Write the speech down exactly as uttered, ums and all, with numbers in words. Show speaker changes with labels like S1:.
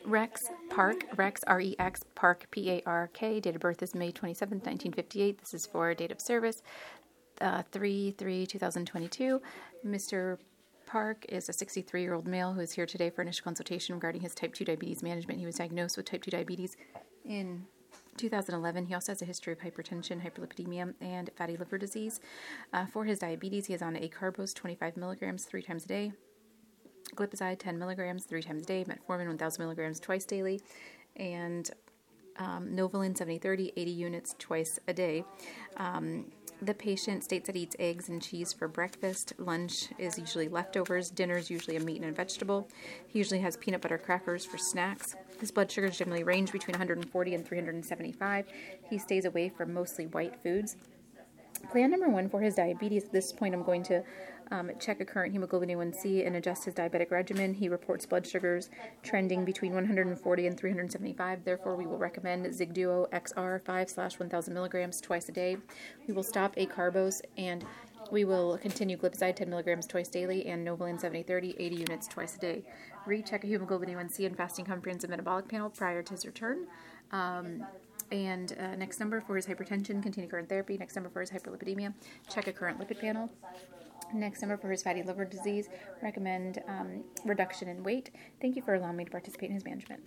S1: Rex Park, Rex, R E X, Park, P A R K. Date of birth is May twenty-seventh, nineteen fifty-eight. This is for date of service, uh, three three twenty twenty-two. Mister Park is a sixty-three-year-old male who is here today for initial consultation regarding his type two diabetes management. He was diagnosed with type two diabetes in two thousand eleven. He also has a history of hypertension, hyperlipidemia, and fatty liver disease. Uh, for his diabetes, he is on acarbose twenty-five milligrams three times a day, glipizide ten milligrams three times a day, metformin one thousand milligrams twice daily, and um, Novolin seventy thirty, eighty units twice a day. Um, the patient states that he eats eggs and cheese for breakfast. Lunch is usually leftovers. Dinner is usually a meat and a vegetable. He usually has peanut butter crackers for snacks. His blood sugars generally range between one hundred forty and three hundred seventy-five. He stays away from mostly white foods. Plan number one for his diabetes. At this point, I'm going to um, check a current hemoglobin A one C and adjust his diabetic regimen. He reports blood sugars trending between one hundred forty and three hundred seventy-five. Therefore, we will recommend Zigduo X R five slash one thousand milligrams twice a day. We will stop acarbose and we will continue glipizide ten milligrams twice daily and Novolin seventy thirty, eighty units twice a day. Recheck a hemoglobin A one C and fasting comprehensive metabolic panel prior to his return. Um, And uh, next number for his hypertension, continue current therapy. Next number for his hyperlipidemia, check a current lipid panel. Next number for his fatty liver disease, recommend um, reduction in weight. Thank you for allowing me to participate in his management.